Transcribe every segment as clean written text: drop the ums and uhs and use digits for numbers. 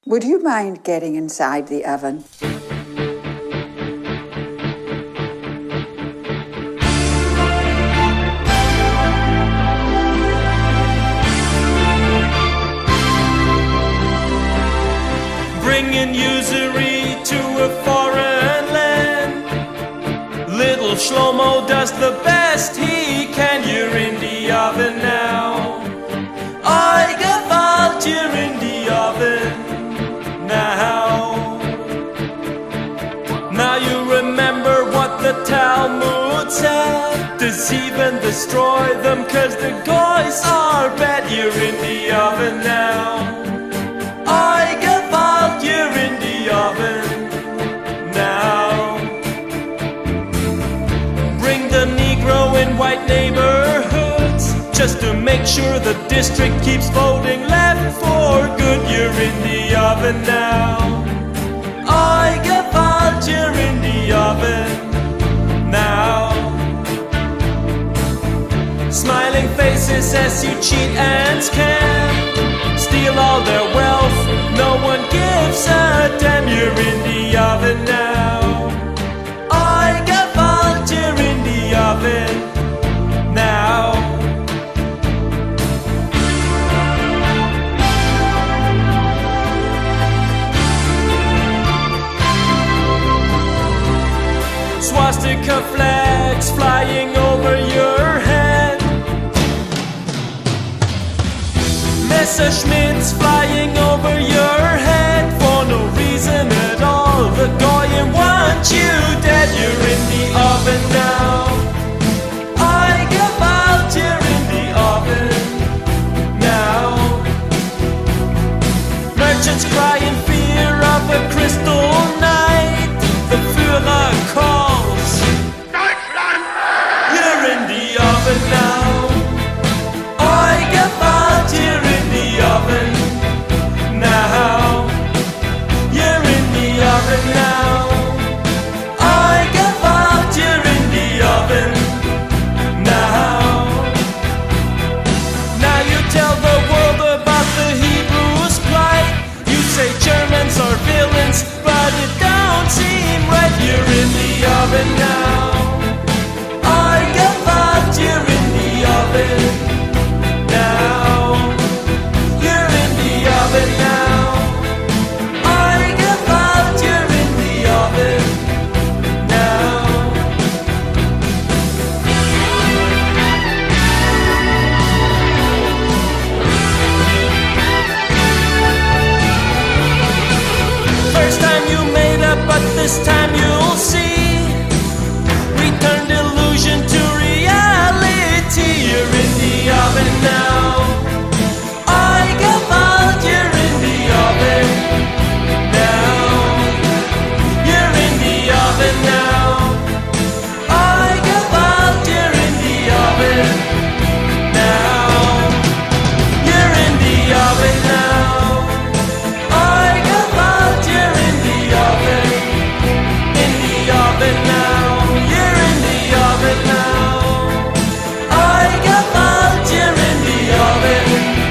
Would you mind getting inside the oven? Bringing usury to a foreign land. Little Shlomo does the best he can. You're in the oven now. I gewalt, you're in the oven now. Now you remember what the Talmud said. Deceive and destroy them, 'cause the guys are bad. You're in the oven now. I gewalt, you're in the oven now. Bring the Negro in white neighborhoods, just to make sure the district keeps voting left for good. You're in the oven now. I gewalt, you're in the oven now. Smiling faces as you cheat and scam, steal all their wealth, no one gives a damn. You're in the oven now. I gewalt, you're in the oven now. Swastika flags flying over your head, Messerschmitts flying over your head for no reason at all. The Goyim want you dead. You're in the oven now. I gewalt, you're in the oven now. Merchants cry in fear of a crystal night. The Führer calls Deutschland. You're in the oven now. I gewalt, you're in the oven now. You're in the oven now. I gewalt, you're in the oven now. Now you tell the world about the Hebrews' plight. You say Germans are villains, but it don't seem right. You're in the oven now. I gewalt, you're in the oven now. You're in the oven now. I gewalt, you're in the oven now. First time you made up, but this time you'll see. We turned illusion to reality. You're in the oven now. I gewalt, you're in the oven now. You're in the oven now. I gewalt, you're in the oven now. You're in the oven now. I gewalt, you're in the oven. In the oven now. You're in the oven now. I gewalt, you're in the oven.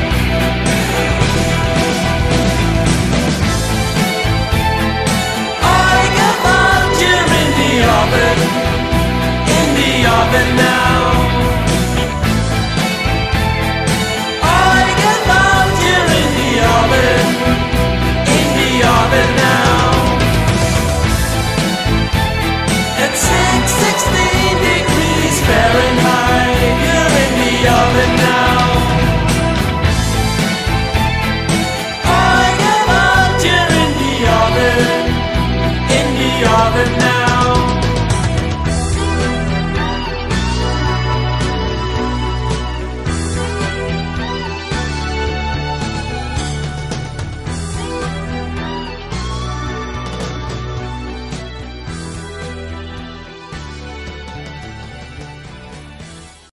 I gewalt, you're in the oven. In the oven now. I gewalt, you're in the oven. In the oven now. At 616 degrees Fahrenheit, you're in the oven now.